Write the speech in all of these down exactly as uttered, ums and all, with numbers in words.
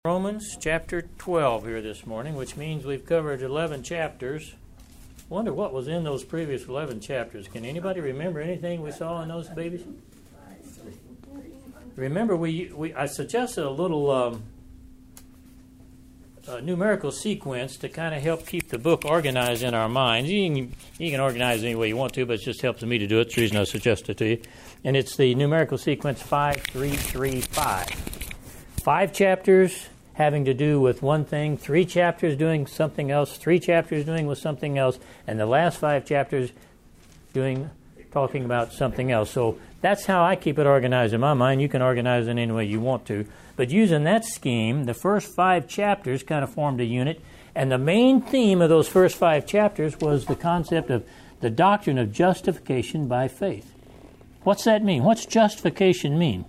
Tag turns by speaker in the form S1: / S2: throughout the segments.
S1: Romans chapter twelve here this morning, which means we've covered eleven chapters. Wonder what was in those previous eleven chapters. Can anybody remember anything we saw in those babies? Remember, we, we I suggested a little um, uh, numerical sequence to kind of help keep the book organized in our minds. You can, you can organize it any way you want to, but it just helps me to do it. It's the reason I suggest it to you. And it's the numerical sequence five three three five. Five chapters having to do with one thing, three chapters doing something else, three chapters doing with something else, and the last five chapters doing talking about something else. So that's how I keep it organized in my mind. You can organize it any way you want to. But using that scheme, the first five chapters kind of formed a unit, and the main theme of those first five chapters was the concept of the doctrine of justification by faith. What's that mean? What's justification mean?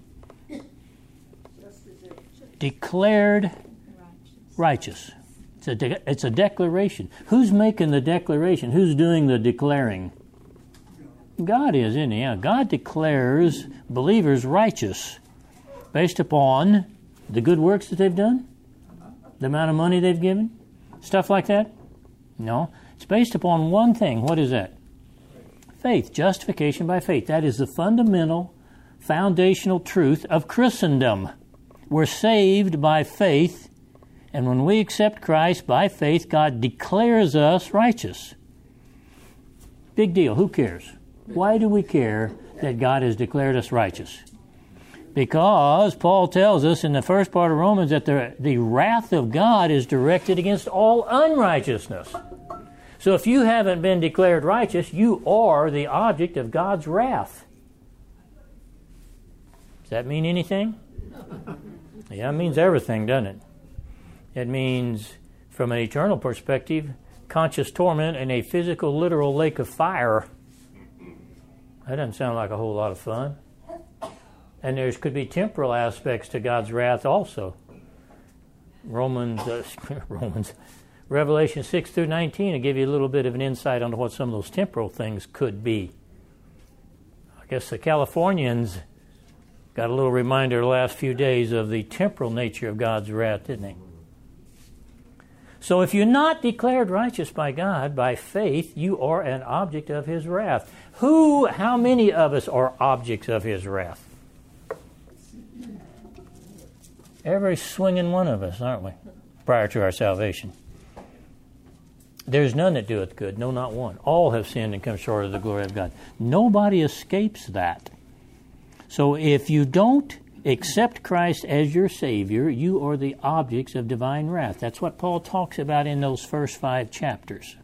S1: Declared righteous. It's a, de- it's a declaration. Who's making the declaration? Who's doing the declaring? God is, isn't he? Yeah. God declares believers righteous based upon the good works that they've done, the amount of money they've given, stuff like that. No. It's based upon one thing. What is that? Faith. Justification by faith. That is the fundamental, foundational truth of Christendom. We're saved by faith, and when we accept Christ by faith, God declares us righteous. Big deal. Who cares? Why do we care that God has declared us righteous? Because Paul tells us in the first part of Romans that the, the wrath of God is directed against all unrighteousness. So if you haven't been declared righteous, you are the object of God's wrath. Does that mean anything? Yeah, it means everything, doesn't it? It means, from an eternal perspective, conscious torment in a physical, literal lake of fire. That doesn't sound like a whole lot of fun. And there could be temporal aspects to God's wrath also. Romans, uh, Romans, Revelation six through nineteen will give you a little bit of an insight into what some of those temporal things could be. I guess the Californians got a little reminder the last few days of the temporal nature of God's wrath, didn't they? So if you're not declared righteous by God, by faith, you are an object of His wrath. Who, how many of us are objects of His wrath? Every swinging one of us, aren't we? Prior to our salvation. There's none that doeth good, no, not one. All have sinned and come short of the glory of God. Nobody escapes that. So if you don't accept Christ as your Savior, you are the objects of divine wrath. That's what Paul talks about in those first five chapters.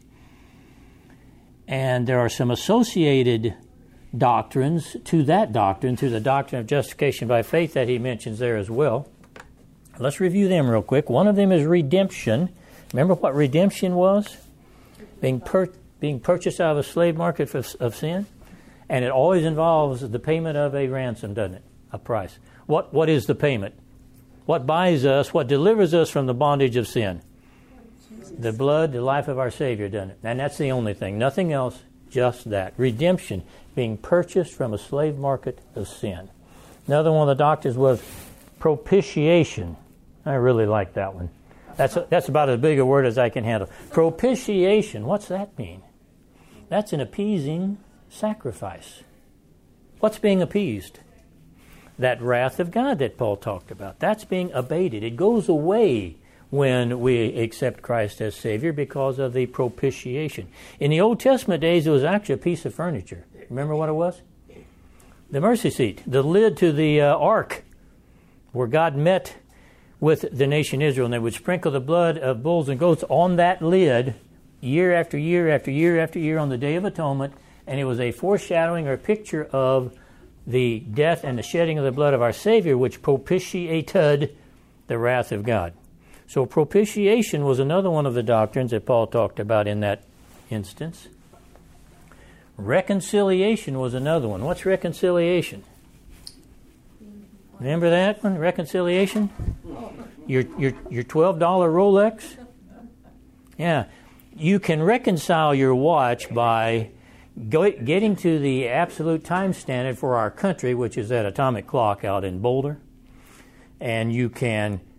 S1: And there are some associated doctrines to that doctrine, to the doctrine of justification by faith that he mentions there as well. Let's review them real quick. One of them is redemption. Remember what redemption was? Being, per- being purchased out of a slave market of, of sin. And it always involves the payment of a ransom, doesn't it? A price. What What is the payment? What buys us, what delivers us from the bondage of sin? The blood, the life of our Savior, doesn't it? And that's the only thing. Nothing else, just that. Redemption, being purchased from a slave market of sin. Another one of the doctrines was propitiation. I really like that one. That's, a, that's about as big a word as I can handle. Propitiation, what's that mean? That's an appeasing sacrifice. What's being appeased? That wrath of God that Paul talked about. That's being abated. It goes away when we accept Christ as Savior because of the propitiation. In the Old Testament days, it was actually a piece of furniture. Remember what it was? The mercy seat, the lid to the uh, ark, where God met with the nation Israel, and they would sprinkle the blood of bulls and goats on that lid year after year after year after year on the Day of Atonement. And it was a foreshadowing or a picture of the death and the shedding of the blood of our Savior, which propitiated the wrath of God. So propitiation was another one of the doctrines that Paul talked about in that instance. Reconciliation was another one. What's reconciliation? Remember that one? Reconciliation? Your your your twelve dollar Rolex? Yeah. You can reconcile your watch by Go, getting to the absolute time standard for our country, which is that atomic clock out in Boulder, and you can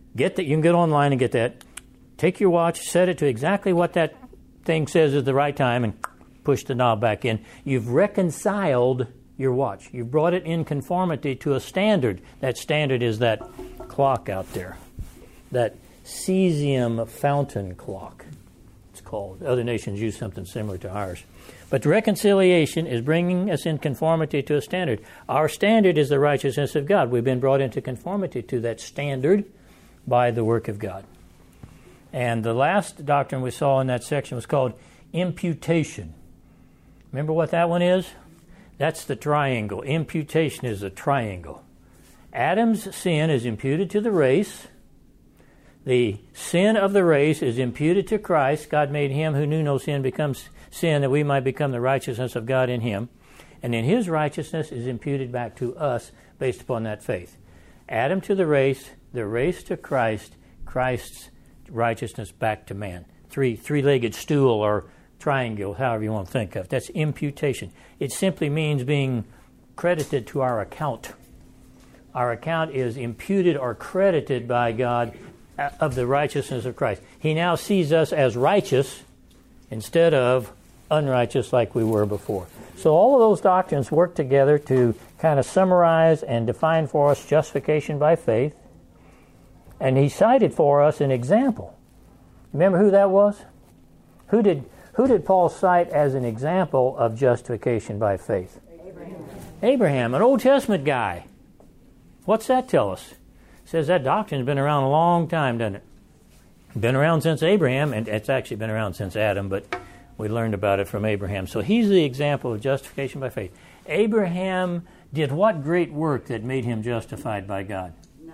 S1: Get that. You can get online and get that. Take your watch, set it to exactly what that thing says is the right time, and push the knob back in. You've reconciled your watch. You've brought it in conformity to a standard. That standard is that clock out there, that cesium fountain clock, it's called. Other nations use something similar to ours. But reconciliation is bringing us in conformity to a standard. Our standard is the righteousness of God. We've been brought into conformity to that standard by the work of God. And the last doctrine we saw in that section was called imputation. Remember what that one is? That's the triangle. Imputation is a triangle. Adam's sin is imputed to the race. The sin of the race is imputed to Christ. God made him who knew no sin become sin that we might become the righteousness of God in him. And then his righteousness is imputed back to us based upon that faith. Adam to the race, the race to Christ, Christ's righteousness back to man. Three, three-legged stool or triangle, however you want to think of it. That's imputation. It simply means being credited to our account. Our account is imputed or credited by God of the righteousness of Christ. He now sees us as righteous instead of unrighteous like we were before. So all of those doctrines work together to kind of summarize and define for us justification by faith. And he cited for us an example. Remember who that was? Who did who did Paul cite as an example of justification by faith? Abraham. Abraham, an Old Testament guy. What's that tell us? It says that doctrine's been around a long time, doesn't it? Been around since Abraham, and it's actually been around since Adam, but we learned about it from Abraham. So he's the example of justification by faith. Abraham did what great work that made him justified by God?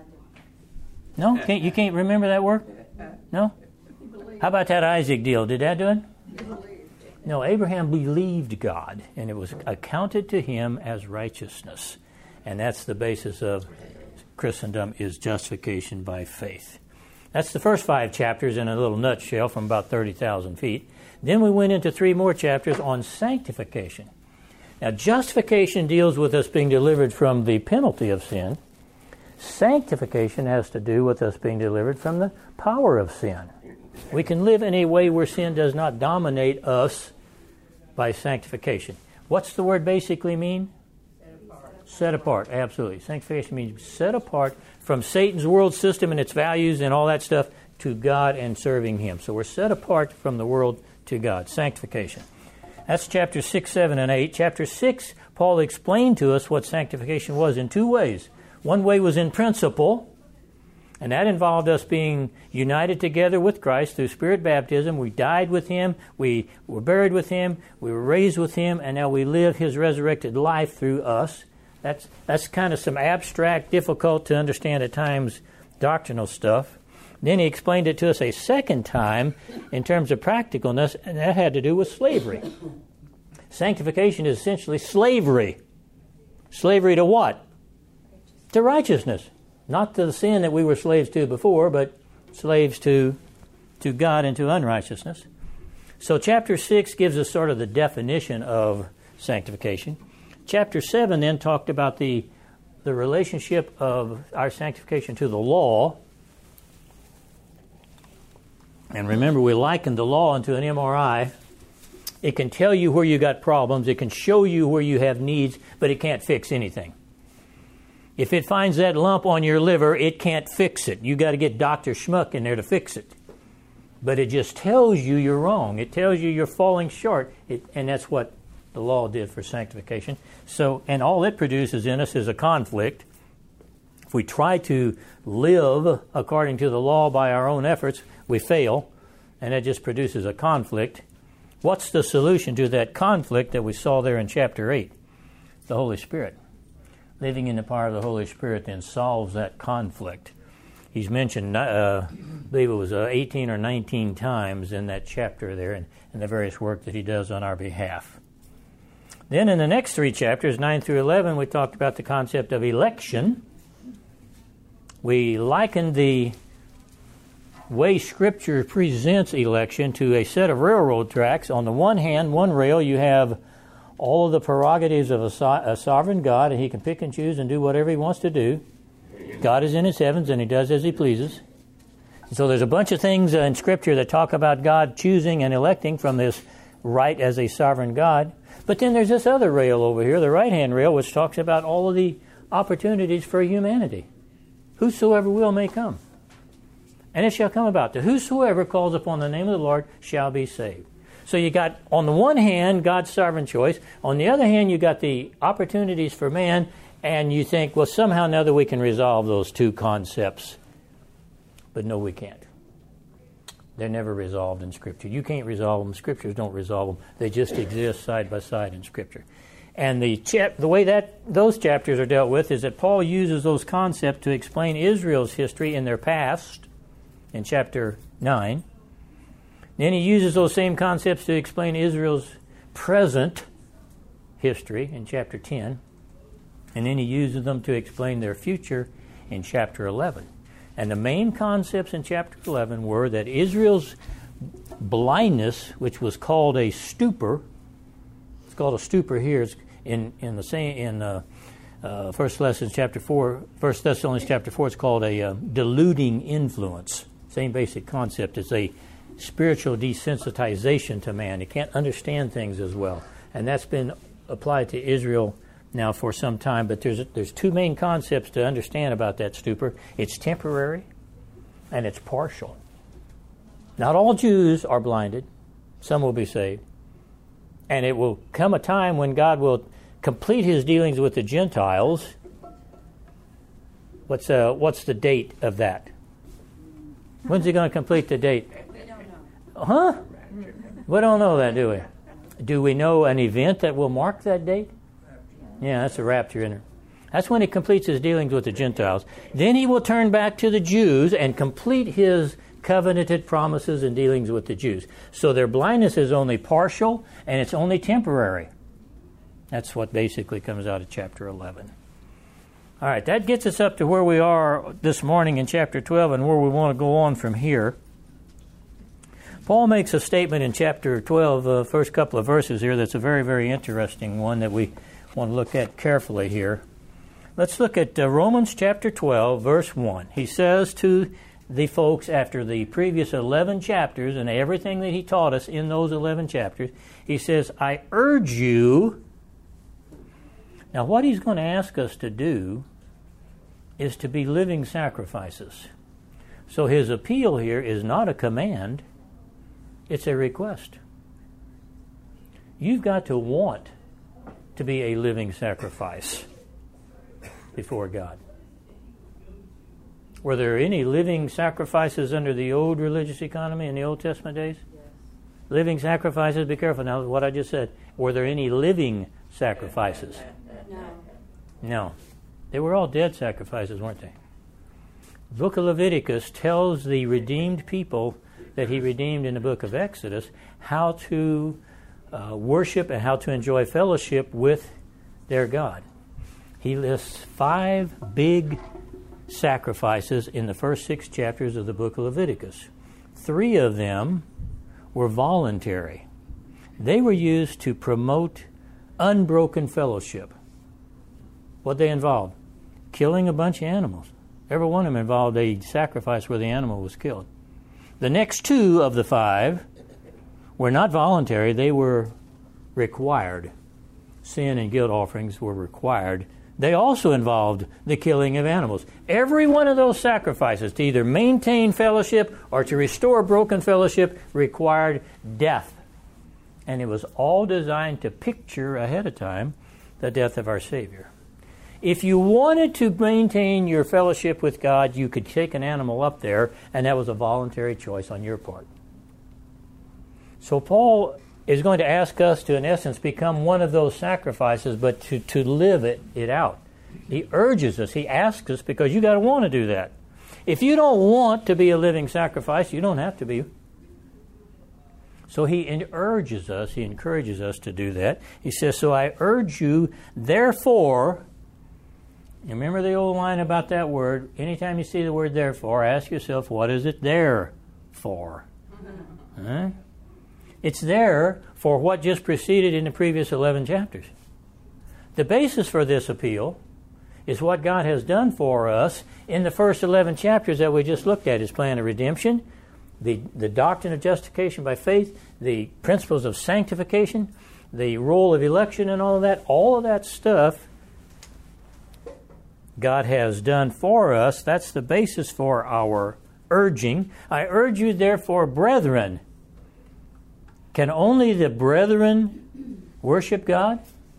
S1: No? Can't, you can't remember that work? No? How about that Isaac deal? Did that do it? No, Abraham believed God, and it was accounted to him as righteousness. And that's the basis of Christendom, is justification by faith. That's the first five chapters in a little nutshell from about thirty thousand feet. Then we went into three more chapters on sanctification. Now, justification deals with us being delivered from the penalty of sin. Sanctification has to do with us being delivered from the power of sin. We can live in a way where sin does not dominate us by sanctification. What's the word basically mean? Set apart. Set apart, absolutely. Sanctification means set apart from Satan's world system and its values and all that stuff to God and serving him. So we're set apart from the world to God. Sanctification. That's chapter six, seven, and eight. Chapter six, Paul explained to us what sanctification was in two ways. One way was in principle, and that involved us being united together with Christ through Spirit baptism. We died with him, we were buried with him, we were raised with him, and now we live his resurrected life through us. That's that's kind of some abstract, difficult to understand at times doctrinal stuff. Then he explained it to us a second time in terms of practicalness, and that had to do with slavery. Sanctification is essentially slavery. Slavery to what? To righteousness. Not to the sin that we were slaves to before, but slaves to, to God and to unrighteousness. So chapter six gives us sort of the definition of sanctification. Chapter seven then talked about the, the relationship of our sanctification to the law. And remember, we likened the law into an M R I. It can tell you where you got problems. It can show you where you have needs, but it can't fix anything. If it finds that lump on your liver, it can't fix it. You got to get Doctor Schmuck in there to fix it. But it just tells you you're wrong. It tells you you're falling short. It, and that's what the law did for sanctification. So, and all it produces in us is a conflict. If we try to live according to the law by our own efforts, we fail, and that just produces a conflict. What's the solution to that conflict that we saw there in chapter eight? The Holy Spirit. Living in the power of the Holy Spirit then solves that conflict. He's mentioned, uh, I believe it was uh, eighteen or nineteen times in that chapter there, and, and the various work that he does on our behalf. Then in the next three chapters, nine through eleven, we talked about the concept of election. We likened the way Scripture presents election to a set of railroad tracks. On the one hand, one rail, you have all of the prerogatives of a, so- a sovereign God, and he can pick and choose and do whatever he wants to do. God is in his heavens, and he does as he pleases. So there's a bunch of things uh, in Scripture that talk about God choosing and electing from this right as a sovereign God. But then there's this other rail over here, the right-hand rail, which talks about all of the opportunities for humanity. Whosoever will may come. And it shall come about that whosoever calls upon the name of the Lord shall be saved. So you got, on the one hand, God's sovereign choice. On the other hand, you got the opportunities for man, and you think, well, somehow or another we can resolve those two concepts. But no, we can't. They're never resolved in Scripture. You can't resolve them. Scriptures don't resolve them. They just exist side by side in Scripture. And the chap- the way that those chapters are dealt with is that Paul uses those concepts to explain Israel's history in their past, in chapter nine. Then he uses those same concepts to explain Israel's present history in chapter ten. And then he uses them to explain their future in chapter eleven. And the main concepts in chapter eleven were that Israel's blindness, which was called a stupor, it's called a stupor here, it's in, in the same in uh, uh, First Thessalonians chapter four, First Thessalonians chapter four, it's called a uh, deluding influence. Same basic concept. It's a spiritual desensitization to man. He can't understand things as well. And that's been applied to Israel now for some time. But there's there's two main concepts to understand about that stupor. It's temporary and it's partial. Not all Jews are blinded. Some will be saved. And it will come a time when God will complete his dealings with the Gentiles. What's uh, what's the date of that? When's he going to complete the date?
S2: We don't know.
S1: Huh? We don't know that, do we? Do we know an event that will mark that date? Yeah, that's the rapture in it. That's when he completes his dealings with the Gentiles. Then he will turn back to the Jews and complete his covenanted promises and dealings with the Jews. So their blindness is only partial and it's only temporary. That's what basically comes out of chapter eleven. All right, that gets us up to where we are this morning in chapter twelve and where we want to go on from here. Paul makes a statement in chapter twelve, the uh, first couple of verses here, that's a very, very interesting one that we want to look at carefully here. Let's look at uh, Romans chapter twelve, verse one. He says to the folks after the previous eleven chapters and everything that he taught us in those eleven chapters, he says, I urge you. Now, what he's going to ask us to do is to be living sacrifices. So his appeal here is not a command, it's a request. You've got to want to be a living sacrifice before God. Were there any living sacrifices under the old religious economy in the Old Testament days? Yes. Living sacrifices, be careful now, what I just said. Were there any living sacrifices?
S2: No.
S1: No. They were all dead sacrifices, weren't they? The book of Leviticus tells the redeemed people that he redeemed in the book of Exodus how to uh, worship and how to enjoy fellowship with their God. He lists five big sacrifices in the first six chapters of the book of Leviticus. Three of them were voluntary. They were used to promote unbroken fellowship. What they involved? Killing a bunch of animals. Every one of them involved a sacrifice where the animal was killed. The next two of the five were not voluntary, they were required. Sin and guilt offerings were required. They also involved the killing of animals. Every one of those sacrifices, to either maintain fellowship or to restore broken fellowship, required death. And it was all designed to picture ahead of time the death of our Savior. If you wanted to maintain your fellowship with God, you could take an animal up there, and that was a voluntary choice on your part. So Paul is going to ask us to, in essence, become one of those sacrifices, but to, to live it, it out. He urges us, he asks us, because you got to want to do that. If you don't want to be a living sacrifice, you don't have to be. So he urges us, he encourages us to do that. He says, so I urge you, therefore, you remember the old line about that word? Anytime you see the word therefore, ask yourself, what is it there for? Huh? It's there for what just preceded in the previous eleven chapters. The basis for this appeal is what God has done for us in the first eleven chapters that we just looked at. His plan of redemption, the, the doctrine of justification by faith, the principles of sanctification, the role of election and all of that. All of that stuff God has done for us. That's the basis for our urging. I urge you, therefore, brethren. Can only the brethren worship God?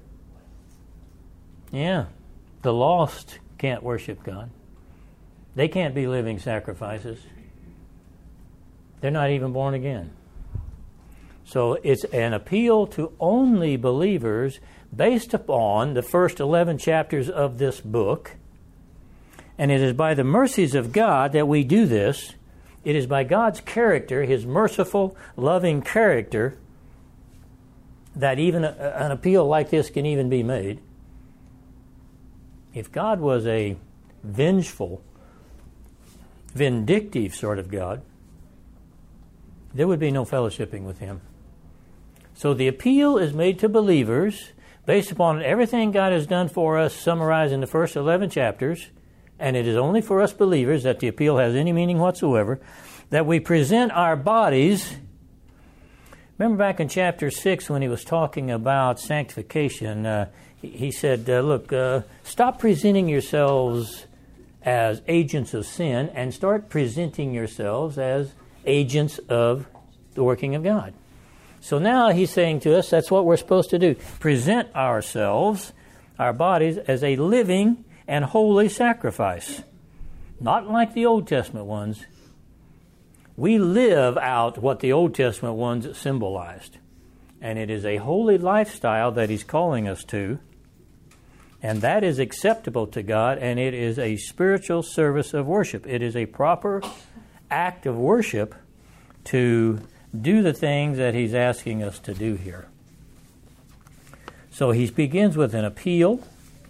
S1: Yeah. The lost can't worship God. They can't be living sacrifices. They're not even born again. So it's an appeal to only believers based upon the first eleven chapters of this book. And it is by the mercies of God that we do this. It is by God's character, His merciful, loving character, that even a, an appeal like this can even be made. If God was a vengeful, vindictive sort of God, there would be no fellowshipping with Him. So the appeal is made to believers based upon everything God has done for us, summarized in the first eleven chapters, and it is only for us believers that the appeal has any meaning whatsoever, that we present our bodies. Remember back in chapter six when he was talking about sanctification, uh, he, he said, uh, look, uh, stop presenting yourselves as agents of sin and start presenting yourselves as agents of the working of God. So now he's saying to us, that's what we're supposed to do. Present ourselves, our bodies, as a living and holy sacrifice. Not like the Old Testament ones. We live out what the Old Testament ones symbolized. And it is a holy lifestyle that he's calling us to. And that is acceptable to God, and it is a spiritual service of worship. It is a proper act of worship to do the things that he's asking us to do here. So he begins with an appeal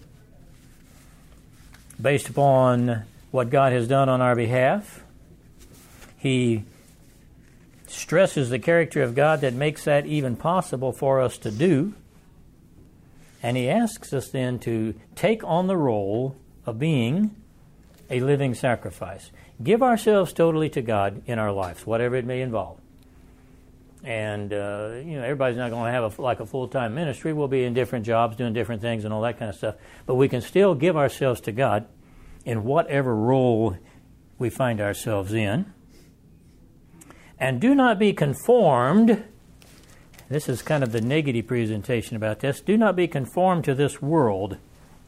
S1: based upon what God has done on our behalf. He stresses the character of God that makes that even possible for us to do. And he asks us then to take on the role of being a living sacrifice. Give ourselves totally to God in our lives, whatever it may involve. And, uh, you know, everybody's not going to have a, like a full-time ministry. We'll be in different jobs, doing different things and all that kind of stuff. But we can still give ourselves to God in whatever role we find ourselves in. And do not be conformed. This is kind of the negative presentation about this. Do not be conformed to this world.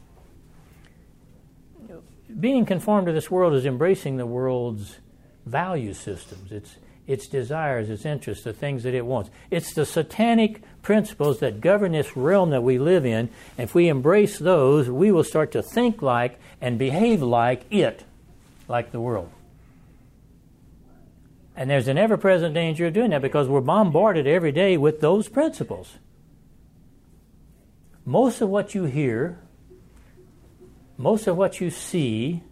S1: Being conformed to this world is embracing the world's value systems. It's its desires, its interests, the things that it wants. It's the satanic principles that govern this realm that we live in. If we embrace those, we will start to think like and behave like it, like the world. And there's an ever-present danger of doing that because we're bombarded every day with those principles. Most of what you hear, most of what you see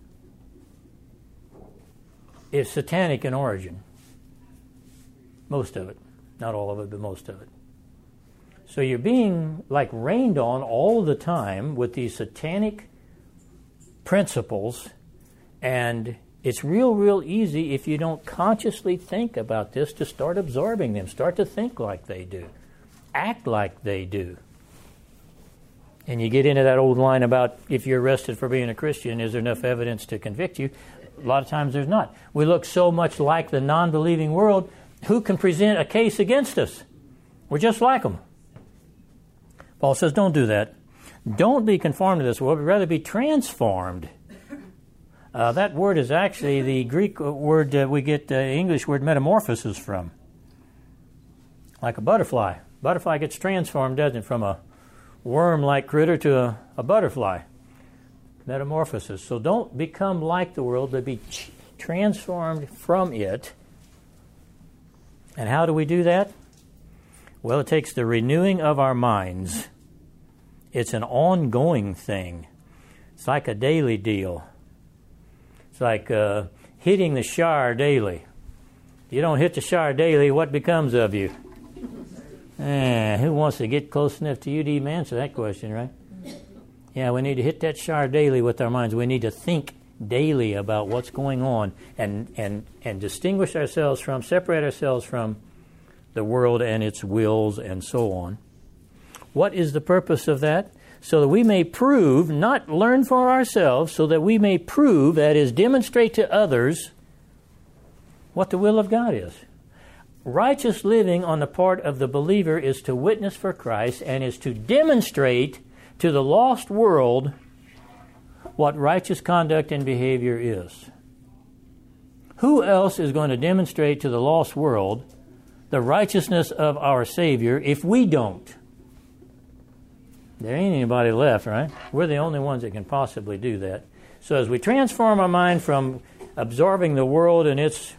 S1: is satanic in origin. Most of it. Not all of it, but most of it. So you're being like rained on all the time with these satanic principles, and it's real, real easy if you don't consciously think about this to start absorbing them, start to think like they do, act like they do. And you get into that old line about if you're arrested for being a Christian, is there enough evidence to convict you? A lot of times there's not. We look so much like the non-believing world. Who can present a case against us? We're just like them. Paul says, don't do that. Don't be conformed to this world, but rather be transformed. Uh, that word is actually the Greek word that we get the English word metamorphosis from. Like a butterfly. Butterfly gets transformed, doesn't it, from a worm-like critter to a, a butterfly. Metamorphosis. So don't become like the world, but be ch- transformed from it. And how do we do that? Well, it takes the renewing of our minds. It's an ongoing thing. It's like a daily deal. It's like uh, hitting the shower daily. If you don't hit the shower daily, what becomes of you? Eh, who wants to get close enough to you to even answer that question, right? Yeah, we need to hit that shard daily with our minds. We need to think daily about what's going on and, and, and distinguish ourselves from, separate ourselves from the world and its wills and so on. What is the purpose of that? So that we may prove, not learn for ourselves, so that we may prove, that is, demonstrate to others what the will of God is. Righteous living on the part of the believer is to witness for Christ and is to demonstrate to the lost world what righteous conduct and behavior is. Who else is going to demonstrate to the lost world the righteousness of our Savior if we don't? There ain't anybody left, right? We're the only ones that can possibly do that. So as we transform our mind from absorbing the world and its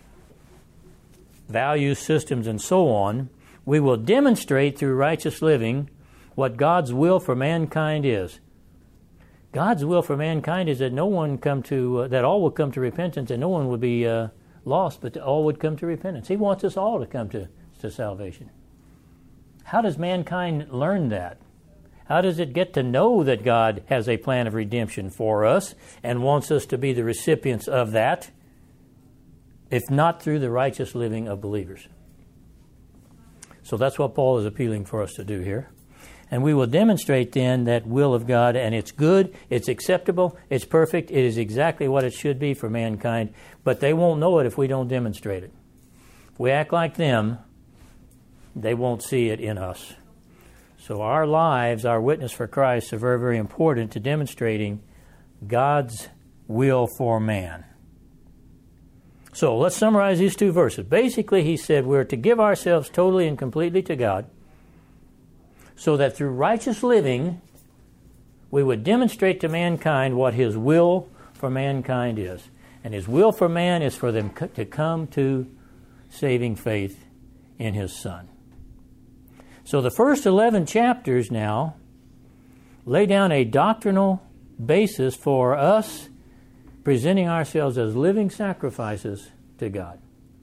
S1: values, systems, and so on, we will demonstrate through righteous living what God's will for mankind is. God's will for mankind is that no one come to, uh, that all would come to repentance and no one would be uh, lost, but all would come to repentance. He wants us all to come to, to salvation. How does mankind learn that? How does it get to know that God has a plan of redemption for us and wants us to be the recipients of that, if not through the righteous living of believers? So that's what Paul is appealing for us to do here. And we will demonstrate then that will of God, and it's good, it's acceptable, it's perfect, it is exactly what it should be for mankind, but they won't know it if we don't demonstrate it. If we act like them, they won't see it in us. So our lives, our witness for Christ, are very, very important to demonstrating God's will for man. So let's summarize these two verses. Basically, he said we're to give ourselves totally and completely to God so that through righteous living we would demonstrate to mankind what His will for mankind is. And His will for man is for them to come to saving faith in His Son. So the first eleven chapters now lay down a doctrinal basis for us presenting ourselves as living sacrifices to God.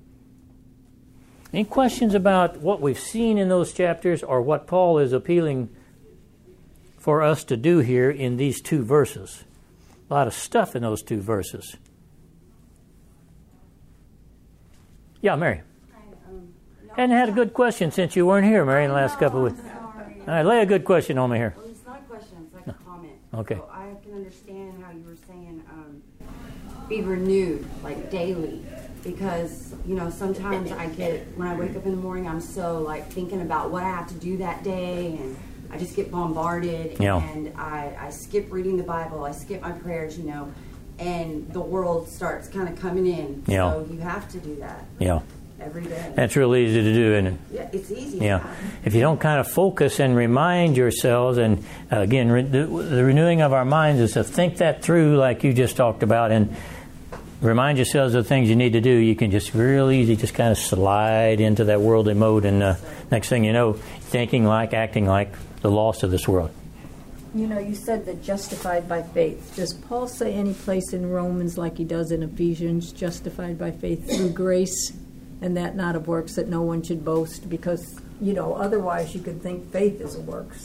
S1: Any questions about what we've seen in those chapters or what Paul is appealing for us to do here in these two verses? A lot of stuff in those two verses. Yeah, Mary. Hadn't had a good question since you weren't here, Mary, in the last couple of weeks. All right, lay a good question on me here.
S2: Well, it's not a question, it's like a comment.
S1: Okay.
S2: So I can understand how you were saying um, be renewed, like daily. Because, you know, sometimes I get, when I wake up in the morning, I'm so, like, thinking about what I have to do that day, and I just get bombarded,
S1: yeah.
S2: and I, I skip reading the Bible, I skip my prayers, you know, and the world starts kind of coming in.
S1: Yeah.
S2: So you have to do that.
S1: Yeah.
S2: Every day.
S1: That's real easy to do, isn't it?
S2: Yeah, it's easy.
S1: Yeah. If you don't kind of focus and remind yourselves, and uh, again, re- the, the renewing of our minds is to think that through like you just talked about, and remind yourselves of the things you need to do. You can just real easy just kind of slide into that worldly mode, and uh, next thing you know, thinking like, acting like the lost of this world.
S3: You know, you said that justified by faith. Does Paul say any place in Romans, like he does in Ephesians, justified by faith through grace, and that not of works, that no one should boast? Because, you know, otherwise you could think faith is a works.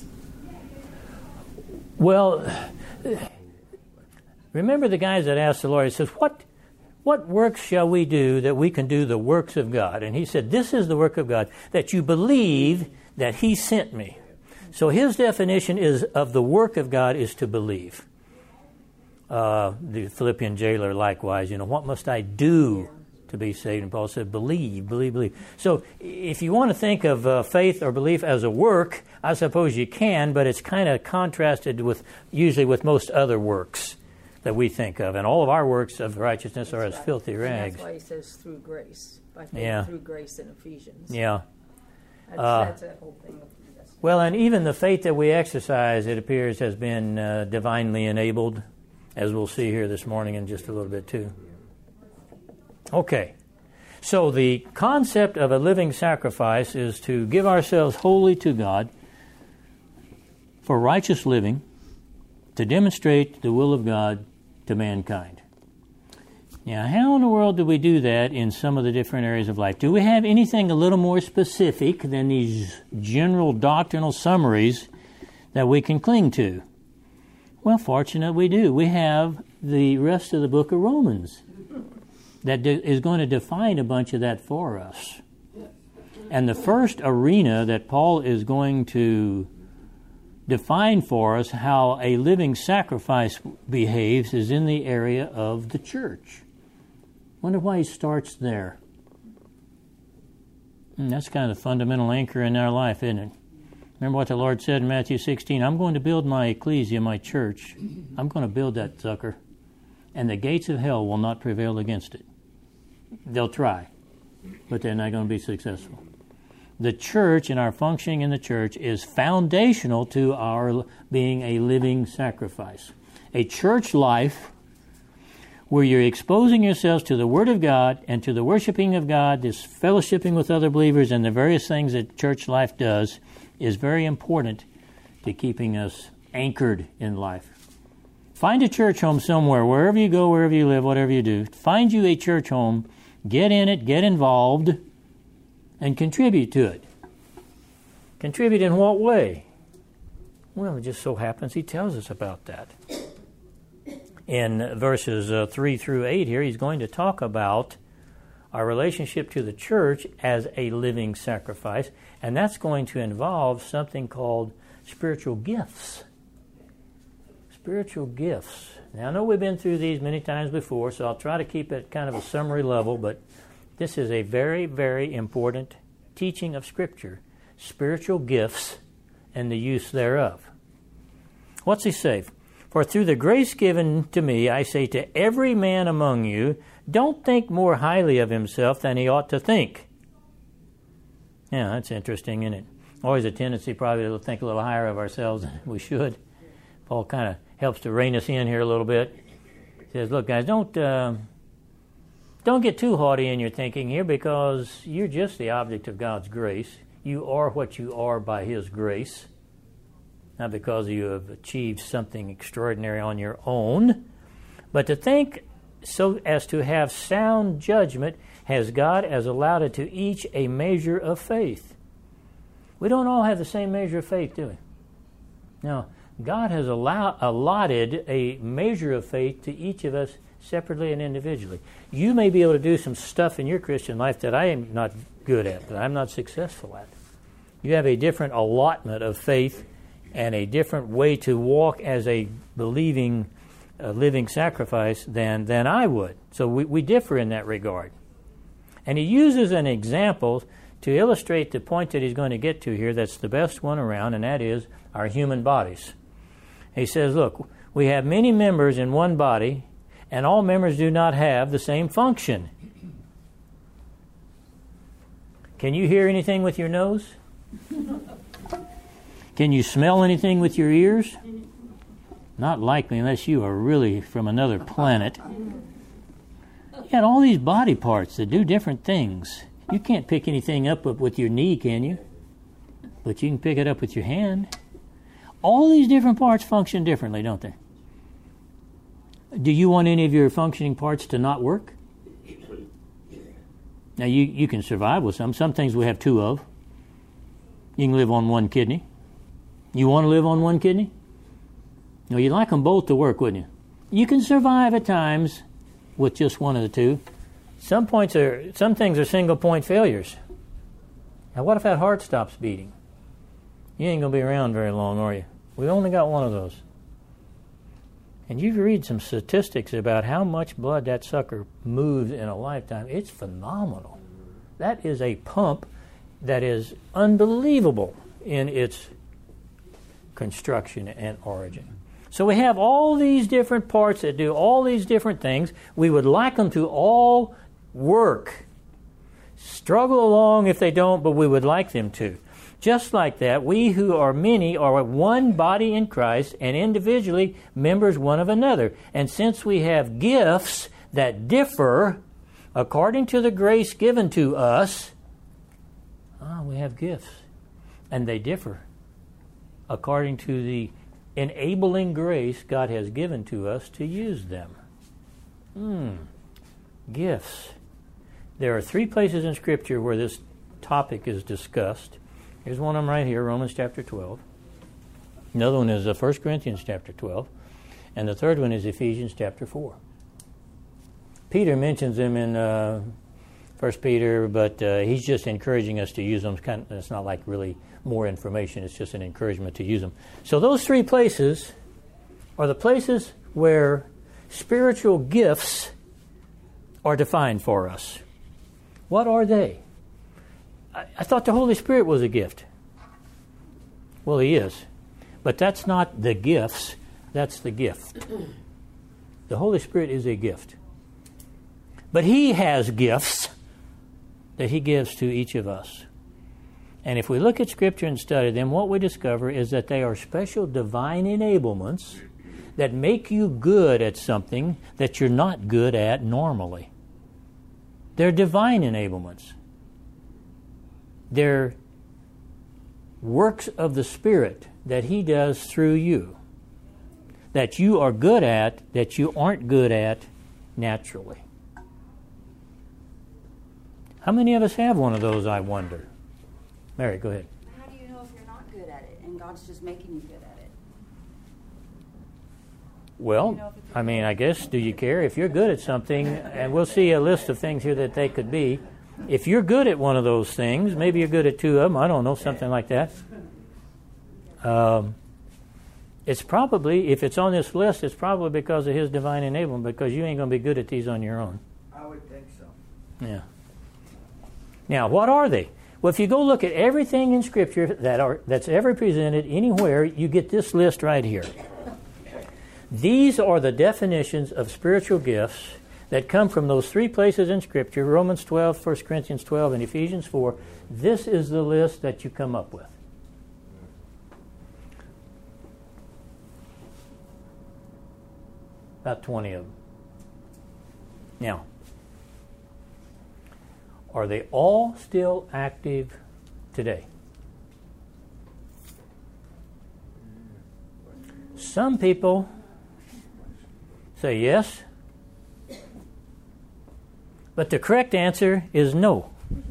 S1: Well, remember the guys that asked the Lord, he says, what, what works shall we do that we can do the works of God? And he said, this is the work of God, that you believe that He sent me. So his definition is of the work of God is to believe. Uh, the Philippian jailer likewise, you know, what must I do to be saved? And Paul said, believe, believe, believe. So if you want to think of uh, faith or belief as a work, I suppose you can, but it's kind of contrasted with, usually with most other works that we think of. And all of our works of righteousness are as filthy rags.
S3: And that's why he says through grace, by faith
S1: yeah.
S3: through grace in Ephesians.
S1: Yeah.
S3: That's,
S1: Uh,
S3: that's that whole thing.
S1: Well, and even the faith that we exercise, it appears, has been uh, divinely enabled, as we'll see here this morning in just a little bit too. Okay. So the concept of a living sacrifice is to give ourselves wholly to God for righteous living, to demonstrate the will of God to mankind. Now, how in the world do we do that in some of the different areas of life? Do we have anything a little more specific than these general doctrinal summaries that we can cling to? Well, fortunately we do. We have the rest of the book of Romans that de- is going to define a bunch of that for us. And the first arena that Paul is going to define for us how a living sacrifice behaves is in the area of the church. Wonder why he starts there. And that's kind of the fundamental anchor in our life, isn't it? Remember what the Lord said in Matthew sixteen, I'm going to build my ecclesia, my church. I'm going to build that sucker. And the gates of hell will not prevail against it. They'll try, but they're not going to be successful. The church and our functioning in the church is foundational to our being a living sacrifice. A church life where you're exposing yourselves to the Word of God and to the worshiping of God, this fellowshipping with other believers and the various things that church life does is very important to keeping us anchored in life. Find a church home somewhere, wherever you go, wherever you live, whatever you do. Find you a church home, get in it, get involved, and contribute to it. Contribute in what way? Well, it just so happens he tells us about that. In verses uh, three through eight here, he's going to talk about our relationship to the church as a living sacrifice, and that's going to involve something called spiritual gifts. Spiritual gifts. Now, I know we've been through these many times before, so I'll try to keep it kind of a summary level, but this is a very, very important teaching of Scripture. Spiritual gifts and the use thereof. What's he say? For through the grace given to me, I say to every man among you, don't think more highly of himself than he ought to think. Yeah, that's interesting, isn't it? Always a tendency probably to think a little higher of ourselves than we should. Paul kind of helps to rein us in here a little bit. He says, look, guys, don't... Uh, Don't get too haughty in your thinking here, because you're just the object of God's grace. You are what you are by His grace, not because you have achieved something extraordinary on your own. But to think so as to have sound judgment, as God has allowed it to each a measure of faith. We don't all have the same measure of faith, do we? No, God has allow, allotted a measure of faith to each of us separately and individually. You may be able to do some stuff in your Christian life that I am not good at, that I'm not successful at. You have a different allotment of faith and a different way to walk as a believing, uh, living sacrifice than, than I would. So we, we differ in that regard. And he uses an example to illustrate the point that he's going to get to here that's the best one around, and that is our human bodies. He says, look, we have many members in one body, and all members do not have the same function. Can you hear anything with your nose? Can you smell anything with your ears? Not likely, unless you are really from another planet. You got all these body parts that do different things. You can't pick anything up with your knee, can you? But you can pick it up with your hand. All these different parts function differently, don't they? Do you want any of your functioning parts to not work? Now, you, you can survive with some. Some things we have two of. You can live on one kidney. You want to live on one kidney? No, you'd like them both to work, wouldn't you? You can survive at times with just one of the two. Some points are, some things are single-point failures. Now, what if that heart stops beating? You ain't going to be around very long, are you? We only got one of those. And you read some statistics about how much blood that sucker moves in a lifetime. It's phenomenal. That is a pump that is unbelievable in its construction and origin. So we have all these different parts that do all these different things. We would like them to all work. Struggle along if they don't, but we would like them to. Just like that, we who are many are one body in Christ and individually members one of another. And since we have gifts that differ according to the grace given to us, ah, we have gifts, and they differ according to the enabling grace God has given to us to use them. Hmm. Gifts. There are three places in Scripture where this topic is discussed. Here's one of them right here, Romans chapter twelve. Another one is uh, First Corinthians chapter twelve. And the third one is Ephesians chapter four. Peter mentions them in uh, First Peter, but uh, he's just encouraging us to use them. It's, kind of, it's not like really more information. It's just an encouragement to use them. So those three places are the places where spiritual gifts are defined for us. What are they? I, I thought the Holy Spirit was a gift. Well, He is. But that's not the gifts. That's the gift. The Holy Spirit is a gift. But He has gifts that He gives to each of us. And if we look at Scripture and study them, what we discover is that they are special divine enablements that make you good at something that you're not good at normally. They're divine enablements. They're works of the Spirit that He does through you, that you are good at, that you aren't good at naturally. How many of us have one of those, I wonder? Mary, go ahead.
S2: How do you know if you're not good at it and God's just making you good at it?
S1: Well, I mean, I guess, do you care? If you're good at something, and we'll see a list of things here that they could be. If you're good at one of those things, maybe you're good at two of them, I don't know, something like that. Um, it's probably, if it's on this list, it's probably because of His divine enablement, because you ain't going to be good at these on your own.
S4: I would think so.
S1: Yeah. Now, what are they? Well, if you go look at everything in Scripture that are that's ever presented anywhere, you get this list right here. These are the definitions of spiritual gifts that come from those three places in Scripture, Romans twelve, First Corinthians twelve, and Ephesians four. This is the list that you come up with. About twenty of them. Now, are they all still active today? Some people say yes, but the correct answer is no.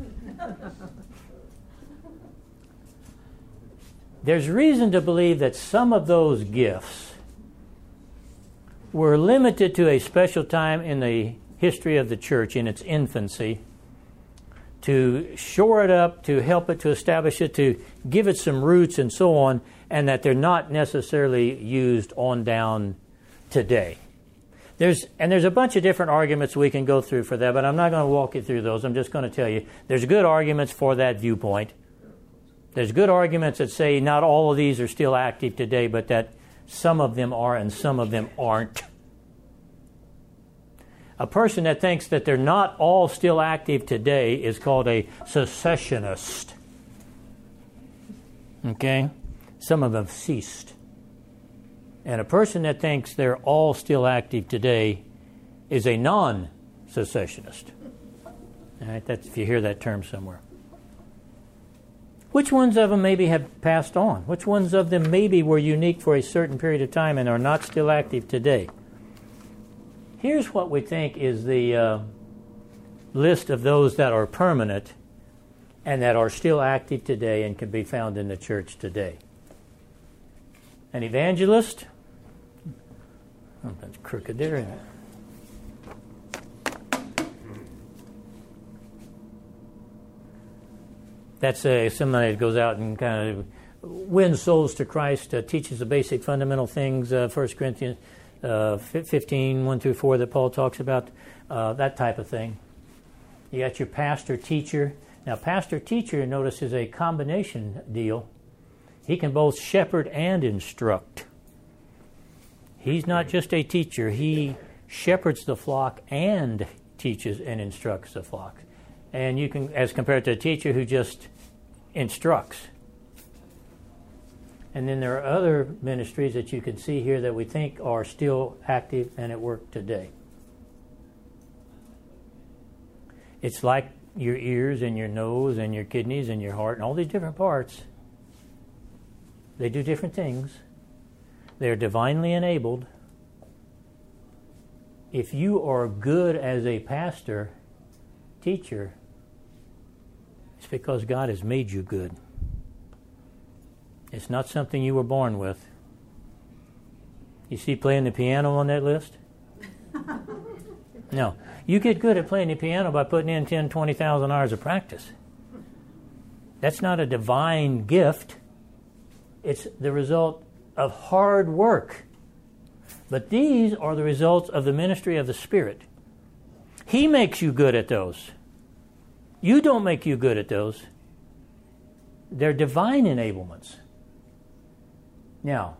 S1: There's reason to believe that some of those gifts were limited to a special time in the history of the church, in its infancy, to shore it up, to help it, to establish it, to give it some roots and so on, and that they're not necessarily used on down today. There's and there's a bunch of different arguments we can go through for that, but I'm not going to walk you through those. I'm just going to tell you there's good arguments for that viewpoint. There's good arguments that say not all of these are still active today, but that some of them are and some of them aren't. A person that thinks that they're not all still active today is called a cessationist. Okay? Some of them ceased. And a person that thinks they're all still active today is a non-cessationist. All right? That's if you hear that term somewhere. Which ones of them maybe have passed on? Which ones of them maybe were unique for a certain period of time and are not still active today? Here's what we think is the uh, list of those that are permanent and that are still active today and can be found in the church today. An evangelist. Oh, that's crooked there, isn't it? That's a, somebody that goes out and kind of wins souls to Christ, uh, teaches the basic fundamental things, uh, First Corinthians uh, fifteen, one through four that Paul talks about, uh, that type of thing. You got your pastor-teacher. Now, pastor-teacher, notice, is a combination deal. He can both shepherd and instruct. He's not just a teacher. He shepherds the flock and teaches and instructs the flock. And you can, as compared to a teacher who just instructs. And then there are other ministries that you can see here that we think are still active and at work today. It's like your ears and your nose and your kidneys and your heart and all these different parts. They do different things. They're divinely enabled. If you are good as a pastor, teacher, it's because God has made you good. It's not something you were born with. You see playing the piano on that list? No. You get good at playing the piano by putting in ten, twenty thousand hours of practice. That's not a divine gift. It's the result of hard work. But these are the results of the ministry of the Spirit. He makes you good at those. You don't make you good at those. They're divine enablements. Now,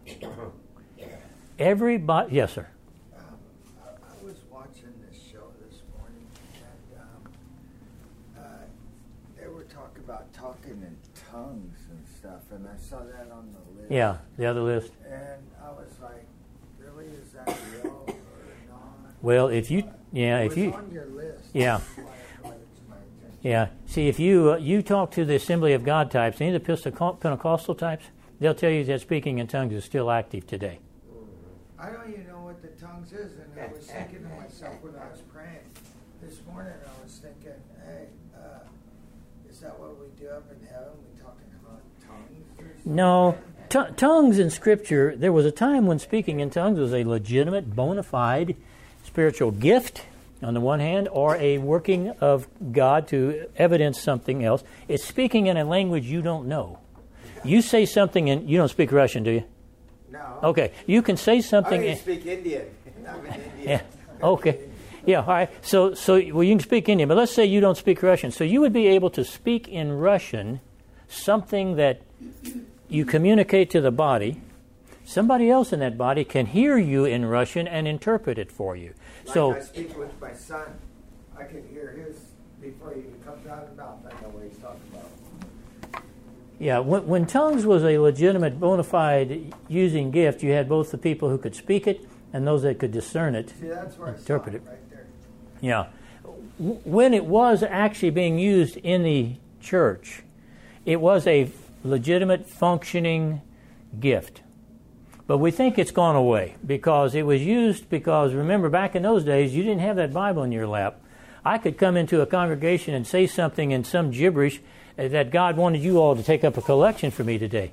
S1: everybody... Yes, sir.
S4: Um, I, I was watching this show this morning, and um, uh, they were talking about talking in tongues and stuff, and I saw that on the list.
S1: Yeah, the other list.
S4: And I was like, really, is that real or not?
S1: Well, if you... Yeah,
S4: it
S1: if
S4: was
S1: you...
S4: on your list.
S1: Yeah.
S4: That's why it brought it to my attention.
S1: Yeah. See, if you uh, you talk to the Assembly of God types, any of the Pentecostal types, they'll tell you that speaking in tongues is still active today.
S4: I don't even know what the tongues is, and I was thinking to myself when I was praying this morning, I was thinking, hey, uh, is that what we do up in heaven? We talking about tongues or something?
S1: No. T- tongues in Scripture, there was a time when speaking in tongues was a legitimate, bona fide spiritual gift on the one hand, or a working of God to evidence something else. It's speaking in a language you don't know. You say something and you don't speak Russian, do you?
S4: No.
S1: Okay. You can say something.
S5: I can speak Indian. I'm an Indian.
S1: Yeah. Okay. Yeah. All right. So, so well, you can speak Indian, but let's say you don't speak Russian. So you would be able to speak in Russian something that you communicate to the body. Somebody else in that body can hear you in Russian and interpret it for you.
S4: Like
S1: So
S4: I speak with my son. I can hear his before he even comes out of his mouth. I know what he's talking about.
S1: yeah, when, when tongues was a legitimate, bona fide using gift, you had both the people who could speak it and those that could discern it,
S4: See, that's where
S1: interpret
S4: I
S1: it.
S4: saw it right there.
S1: Yeah. W- When it was actually being used in the church, it was a legitimate, functioning gift. But we think it's gone away because it was used because, remember, back in those days, you didn't have that Bible in your lap. I could come into a congregation and say something in some gibberish that God wanted you all to take up a collection for me today.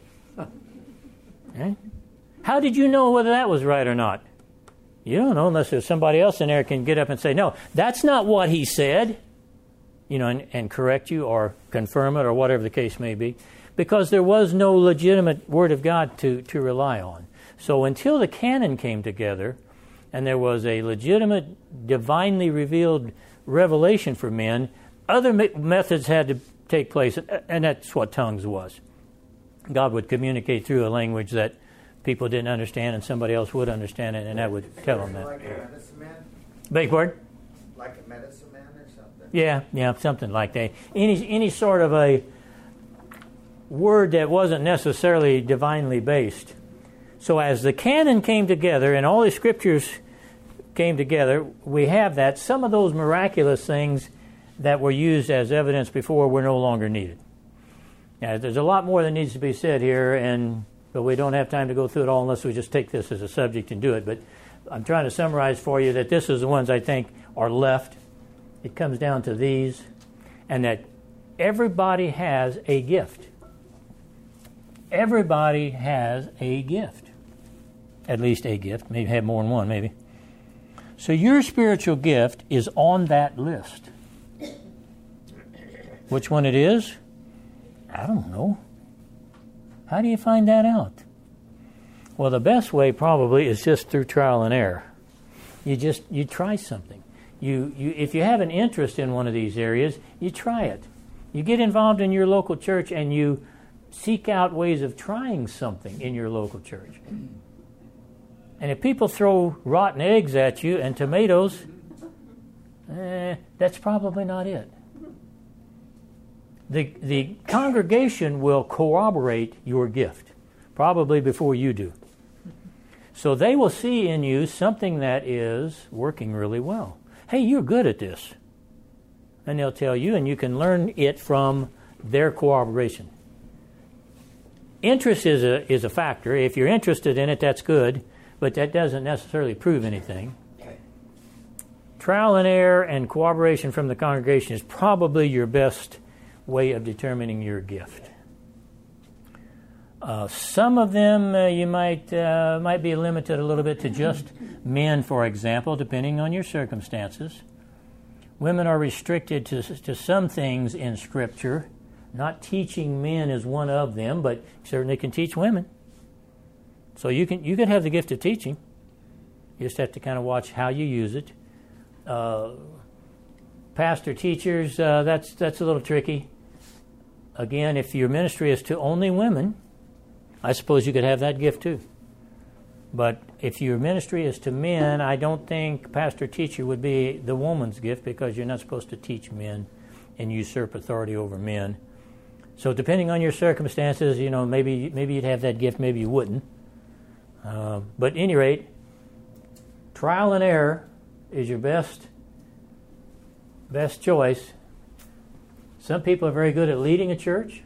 S1: Okay? How did you know whether that was right or not? You don't know unless there's somebody else in there who can get up and say, no, that's not what he said, you know, and, and correct you or confirm it or whatever the case may be, because there was no legitimate Word of God to, to rely on. So until the canon came together and there was a legitimate, divinely revealed revelation for men, other me- methods had to take place, and that's what tongues was. God would communicate through a language that people didn't understand and somebody else would understand it, and that would tell them that.
S4: Like a medicine man?
S1: Beg your pardon?
S4: Like a medicine man or something?
S1: Yeah, yeah, something like that. Any any sort of a word that wasn't necessarily divinely based. So as the canon came together and all the scriptures came together, we have that. Some of those miraculous things that were used as evidence before were no longer needed. Now, there's a lot more that needs to be said here, and but we don't have time to go through it all unless we just take this as a subject and do it. But I'm trying to summarize for you that this is the ones I think are left. It comes down to these, and that everybody has a gift. Everybody has a gift. At least a gift. Maybe have more than one, maybe. So your spiritual gift is on that list. Which one it is? I don't know. How do you find that out? Well, the best way probably is just through trial and error. You just, you try something. You, you, if you have an interest in one of these areas, you try it. You get involved in your local church and you seek out ways of trying something in your local church. And if people throw rotten eggs at you and tomatoes, eh, that's probably not it. The, the congregation will corroborate your gift, probably before you do. So they will see in you something that is working really well. Hey, you're good at this. And they'll tell you, and you can learn it from their corroboration. Interest is a is a factor. If you're interested in it, that's good, but that doesn't necessarily prove anything. Trial and error and corroboration from the congregation is probably your best way of determining your gift. Uh, some of them uh, you might uh, might be limited a little bit to just men, for example, depending on your circumstances. Women are restricted to to some things in Scripture. Not teaching men is one of them, but certainly can teach women. So you can you can have the gift of teaching. You just have to kind of watch how you use it. Uh, pastor teachers, uh, that's that's a little tricky. Again, if your ministry is to only women, I suppose you could have that gift too. But if your ministry is to men, I don't think pastor teacher would be the woman's gift, because you're not supposed to teach men and usurp authority over men. So depending on your circumstances, you know, maybe maybe you'd have that gift, maybe you wouldn't. Uh, but at any rate, trial and error is your best best choice. Some people are very good at leading a church,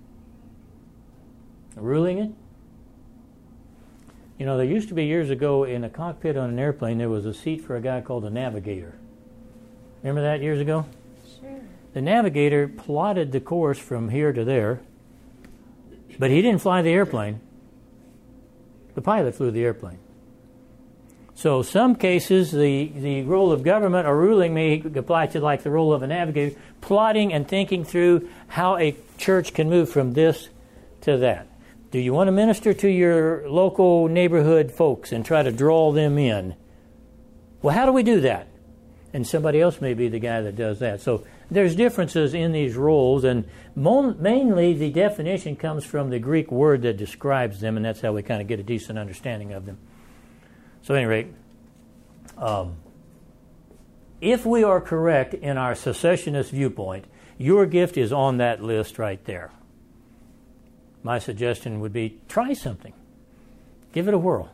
S1: ruling it. You know, there used to be years ago in a cockpit on an airplane, there was a seat for a guy called a navigator. Remember that years ago?
S3: Sure.
S1: The navigator plotted the course from here to there, but he didn't fly the airplane. The pilot flew the airplane. So some cases, the, the role of government or ruling may apply to like the role of a navigator, plotting and thinking through how a church can move from this to that. Do you want to minister to your local neighborhood folks and try to draw them in? Well, how do we do that? And somebody else may be the guy that does that. So there's differences in these roles, and mo- mainly the definition comes from the Greek word that describes them, and that's how we kind of get a decent understanding of them. So at any rate, um, if we are correct in our cessationist viewpoint, your gift is on that list right there. My suggestion would be try something. Give it a whirl.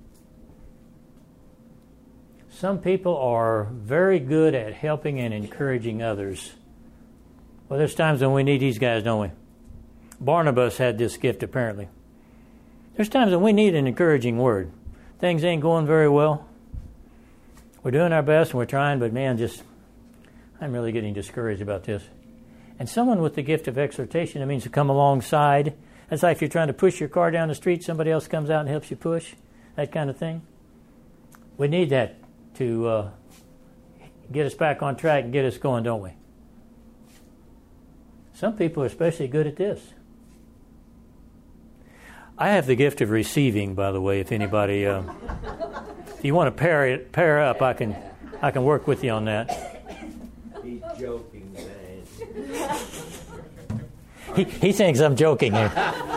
S1: Some people are very good at helping and encouraging others. Well, there's times when we need these guys, don't we? Barnabas had this gift, apparently. There's times when we need an encouraging word. Things ain't going very well. We're doing our best and we're trying, but man, just, I'm really getting discouraged about this. And someone with the gift of exhortation, it means to come alongside. That's like if you're trying to push your car down the street, somebody else comes out and helps you push, that kind of thing. We need that to uh, get us back on track and get us going, don't we? Some people are especially good at this. I have the gift of receiving, by the way, if anybody, uh, if you want to pair it, pair up, I can, I can work with you on that.
S5: He's joking, man.
S1: He, he thinks I'm joking here.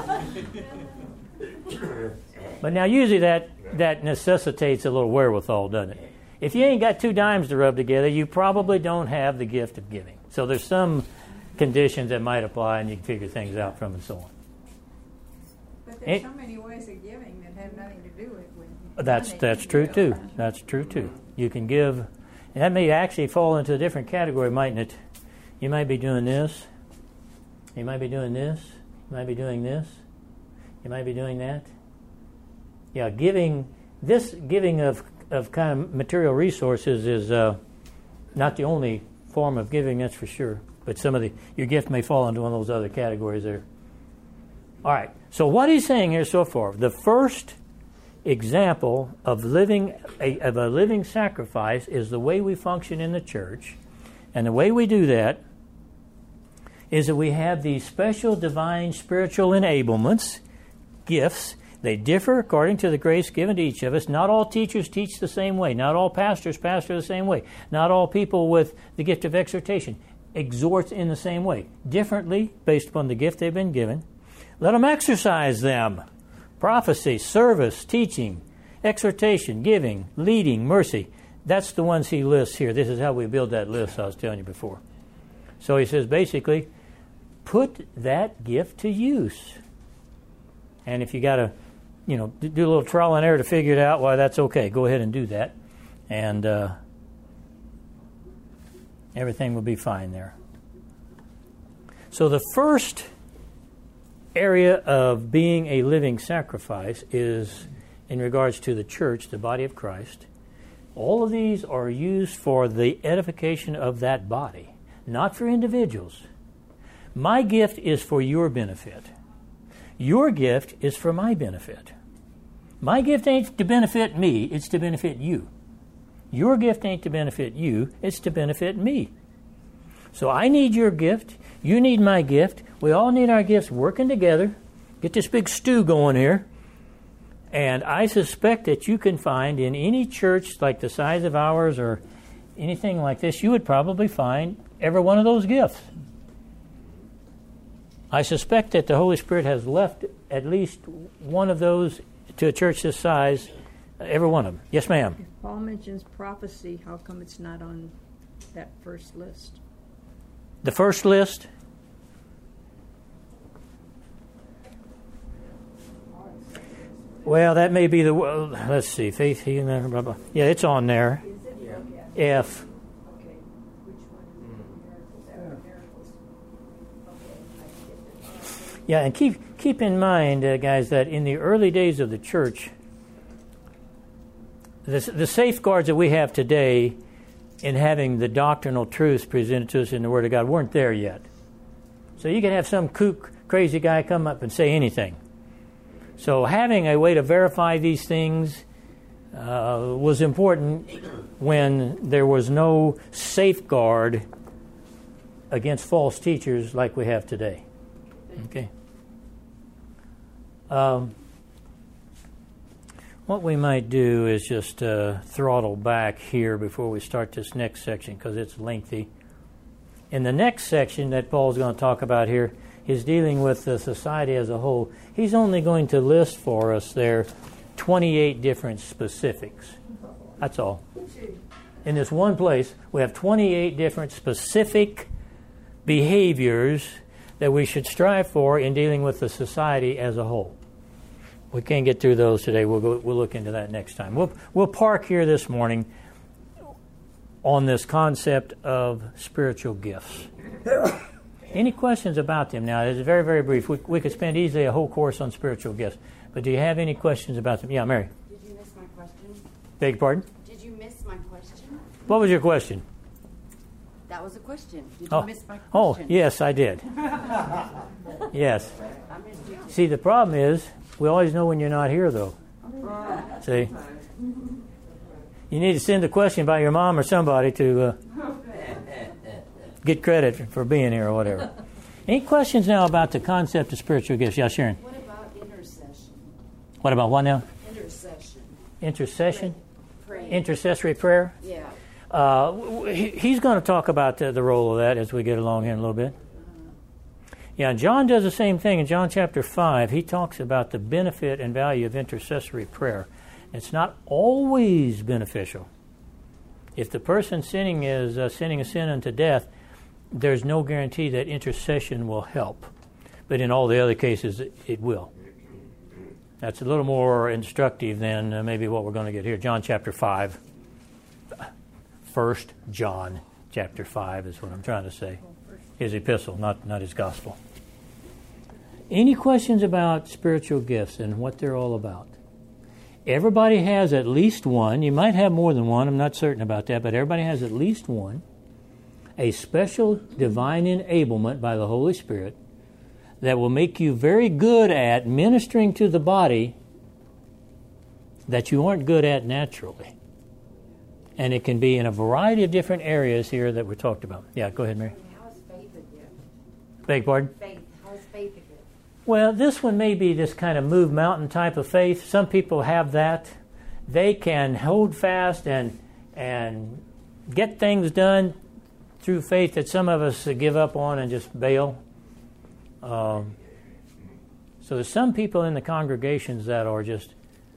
S1: But now usually that, that necessitates a little wherewithal, doesn't it? If you ain't got two dimes to rub together, you probably don't have the gift of giving. So there's some conditions that might apply, and you can figure things out from and so on.
S6: But there's so many ways of giving that have nothing to do with with
S1: That's
S6: money.
S1: that's true too. That's true too. You can give, and that may actually fall into a different category, mightn't it? You might be doing this. You might be doing this. You might be doing this. You might be doing that. Yeah, giving this giving of of kind of material resources is uh, not the only form of giving, that's for sure. But some of the your gift may fall into one of those other categories there. All right. So what he's saying here so far, the first example of living a, of a living sacrifice is the way we function in the church, and the way we do that is that we have these special divine spiritual enablements, gifts. They differ according to the grace given to each of us. Not all teachers teach the same way. Not all pastors pastor the same way. Not all people with the gift of exhortation exhort in the same way. Differently based upon the gift they've been given. Let them exercise them. Prophecy, service, teaching, exhortation, giving, leading, mercy. That's the ones he lists here. This is how we build that list I was telling you before. So he says basically, put that gift to use. And if you got to, you know, do a little trial and error to figure it out, why, that's okay. Go ahead and do that. And uh, everything will be fine there. So the first area of being a living sacrifice is in regards to the church, the body of Christ. All of these are used for the edification of that body, not for individuals. My gift is for your benefit. Your gift is for my benefit. My gift ain't to benefit me, it's to benefit you. Your gift ain't to benefit you, it's to benefit me. So I need your gift, you need my gift, we all need our gifts working together, get this big stew going here. And I suspect that you can find in any church like the size of ours or anything like this, you would probably find every one of those gifts. I suspect that the Holy Spirit has left at least one of those to a church this size, every one of them. Yes, ma'am.
S3: If Paul mentions prophecy, how come it's not on that first list?
S1: The first list? Well, that may be the, well, let's see, faith, healing, blah, blah. Yeah, it's on there.
S3: Yeah.
S1: F.
S3: Okay. Which one is miracles? Okay.
S1: Yeah, and keep keep in mind, uh, guys, that in the early days of the church, the, the safeguards that we have today in having the doctrinal truths presented to us in the Word of God weren't there yet. So you can have some kook, crazy guy come up and say anything. So having a way to verify these things uh, was important when there was no safeguard against false teachers like we have today. Okay. Um, what we might do is just uh, throttle back here before we start this next section because it's lengthy. In the next section that Paul's going to talk about here is dealing with the society as a whole. He's only going to list for us there twenty-eight different specifics. That's all. In this one place, we have twenty-eight different specific behaviors that we should strive for in dealing with the society as a whole. We can't get through those today. We'll go, we'll look into that next time. We'll we'll park here this morning on this concept of spiritual gifts. Any questions about them? Now, it's very, very brief. We, we could spend easily a whole course on spiritual gifts. But do you have any questions about them? Yeah, Mary.
S2: Did you miss my question?
S1: Beg your pardon?
S2: Did you miss my question?
S1: What was your question?
S2: That was a question. Did you
S1: Oh,
S2: miss my
S1: oh
S2: question?
S1: yes, I did. Yes.
S2: I missed you.
S1: See, the problem is, we always know when you're not here, though. See? You need to send a question by your mom or somebody to uh, get credit for being here or whatever. Any questions now about the concept of spiritual gifts? Yeah, Sharon.
S2: What about intercession?
S1: What about what now?
S2: Intercession.
S1: Intercession?
S2: Praying.
S1: Intercessory prayer?
S2: Yeah.
S1: Uh, w- he- he's going to talk about the, the role of that as we get along here in a little bit. Yeah, John does the same thing in John chapter five. He talks about the benefit and value of intercessory prayer. It's not always beneficial. If the person sinning is uh, sinning a sin unto death, there's no guarantee that intercession will help. But in all the other cases, it, it will. That's a little more instructive than uh, maybe what we're going to get here. John chapter five. First John chapter five is what I'm trying to say. His epistle, not, not his gospel. Any questions about spiritual gifts and what they're all about? Everybody has at least one. You might have more than one. I'm not certain about that, but everybody has at least one. A special divine enablement by the Holy Spirit that will make you very good at ministering to the body that you aren't good at naturally. And it can be in a variety of different areas here that we talked about. Yeah, go ahead, Mary.
S2: How is faith a gift?
S1: Beg your pardon?
S2: Faith. How is faith a gift?
S1: Well, this one may be this kind of move mountain type of faith. Some people have that. They can hold fast and and get things done through faith that some of us give up on and just bail. Um, so there's some people in the congregations that are just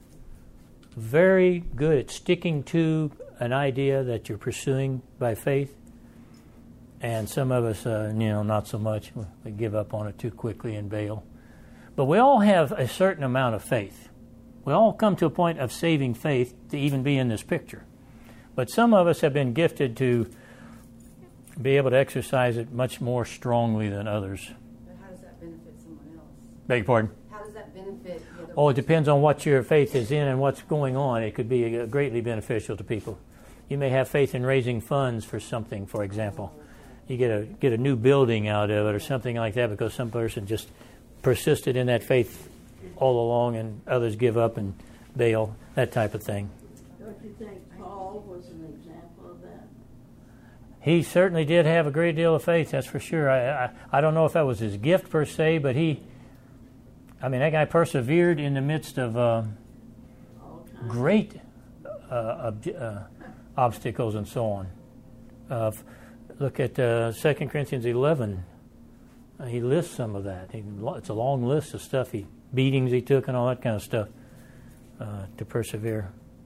S1: very good at sticking to an idea that you're pursuing by faith. And some of us, uh, you know, not so much. We give up on it too quickly and bail. But we all have a certain amount of faith. We all come to a point of saving faith to even be in this picture. But some of us have been gifted to be able to exercise it much more strongly than others.
S2: But how does that benefit someone else?
S1: Beg your pardon?
S2: How does that benefit the other
S1: Oh, it depends on what your faith is in and what's going on. It could be uh, greatly beneficial to people. You may have faith in raising funds for something, for example. You get a get a new building out of it or something like that because some person just persisted in that faith all along, and others give up and bail, that type of thing.
S7: Don't you think Paul was an example of that?
S1: He certainly did have a great deal of faith, that's for sure. I, I, I don't know if that was his gift per se, but he, I mean, that guy persevered in the midst of uh, great uh, ob- uh, obstacles and so on. Uh, look at uh, Second Corinthians eleven. Uh, he lists some of that. He, it's a long list of stuff, he beatings he took and all that kind of stuff uh, to persevere.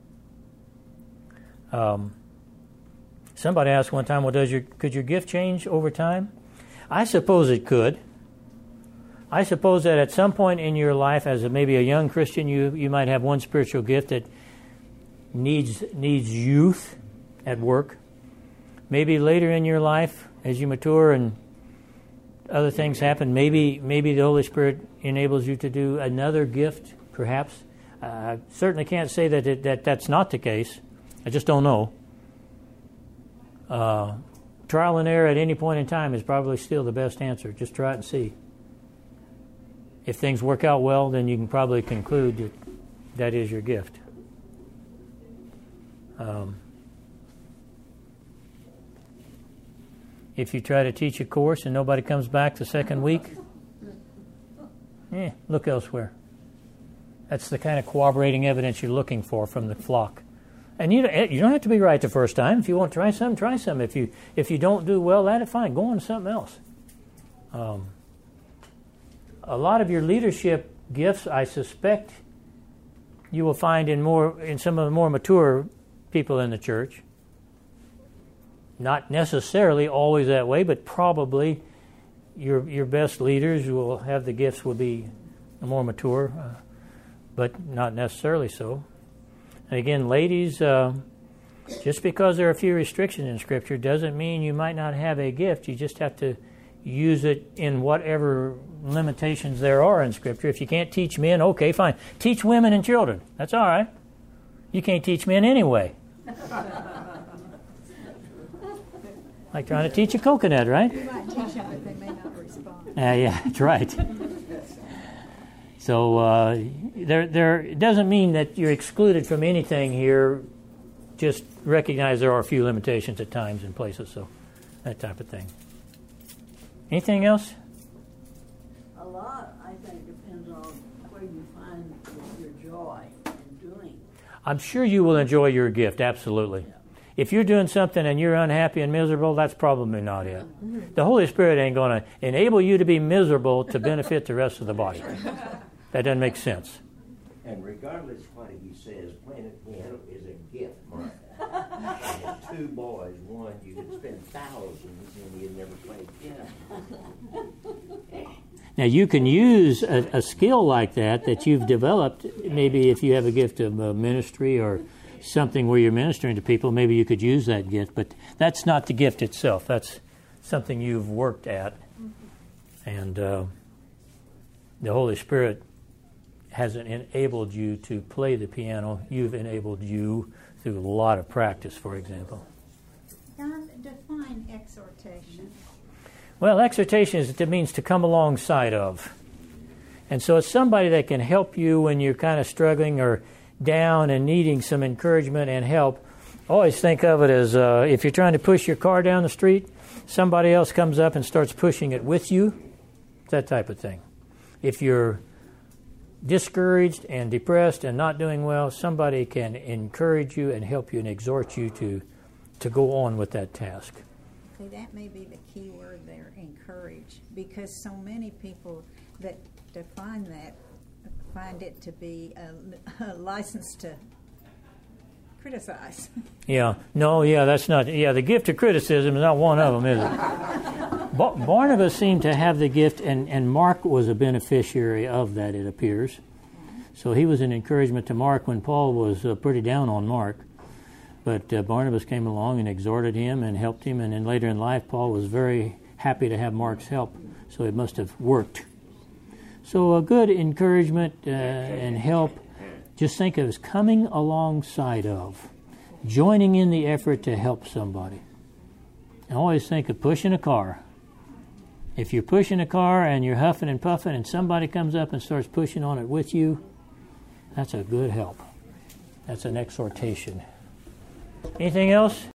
S1: Um, somebody asked one time, well, does your could your gift change over time? I suppose it could. I suppose that at some point in your life, as a, maybe a young Christian, you, you might have one spiritual gift that needs needs youth at work. Maybe later in your life, as you mature and other things happen, maybe maybe the Holy Spirit enables you to do another gift, perhaps. Uh, I certainly can't say that, it, that that's not the case. I just don't know. Uh, trial and error at any point in time is probably still the best answer. Just try it and see. If things work out well, then you can probably conclude that that is your gift. Um, if you try to teach a course and nobody comes back the second week, eh, look elsewhere. That's the kind of corroborating evidence you're looking for from the flock. And you don't, you don't have to be right the first time. If you want to try something, try something. If you if you don't do well at it, fine, go on to something else. Um, a lot of your leadership gifts, I suspect, you will find in more in some of the more mature people in the church. Not necessarily always that way, but probably your your best leaders will have the gifts will be more mature, uh, but not necessarily so. And again, ladies, uh, just because there are a few restrictions in Scripture doesn't mean you might not have a gift. You just have to use it in whatever limitations there are in Scripture. If you can't teach men, okay, fine. Teach women and children. That's all right. You can't teach men anyway. Like trying to teach a coconut, right?
S6: You might teach them, but they may not respond.
S1: Uh, yeah, that's right. So uh, there, there. It doesn't mean that you're excluded from anything here. Just recognize there are a few limitations at times and places. So that type of thing. Anything else?
S7: A lot, I think, depends on where you find your joy in doing.
S1: I'm sure you will enjoy your gift. Absolutely. Yeah. If you're doing something and you're unhappy and miserable, that's probably not it. Mm-hmm. The Holy Spirit ain't going to enable you to be miserable to benefit the rest of the body. That doesn't make sense.
S5: And regardless of what he says, playing the piano is a gift, Mark. I had two boys. One, you could spend thousands and you'd never played piano.
S1: Now, you can use a, a skill like that that you've developed. Maybe if you have a gift of uh, ministry or something where you're ministering to people, maybe you could use that gift. But that's not the gift itself. That's something you've worked at. And uh, the Holy Spirit hasn't enabled you to play the piano. You've enabled you through a lot of practice, for example.
S6: Don, define exhortation.
S1: Well, exhortation is, it means to come alongside of. And so it's somebody that can help you when you're kind of struggling or down and needing some encouragement and help. Always think of it as uh, if you're trying to push your car down the street, somebody else comes up and starts pushing it with you. That type of thing. If you're discouraged and depressed and not doing well, somebody can encourage you and help you and exhort you to to go on with that task.
S8: See, that may be the key word there, encourage, because so many people that define that find it to be a, a license to criticize.
S1: Yeah, no, yeah, that's not, yeah, the gift of criticism is not one of them, is it? Ba- Barnabas seemed to have the gift, and, and Mark was a beneficiary of that, it appears. So he was an encouragement to Mark when Paul was uh, pretty down on Mark. But uh, Barnabas came along and exhorted him and helped him, and then later in life, Paul was very happy to have Mark's help, so it must have worked. So a good encouragement uh, and help, just think of as coming alongside of, joining in the effort to help somebody. And always think of pushing a car. If you're pushing a car and you're huffing and puffing and somebody comes up and starts pushing on it with you, that's a good help. That's an exhortation. Anything else?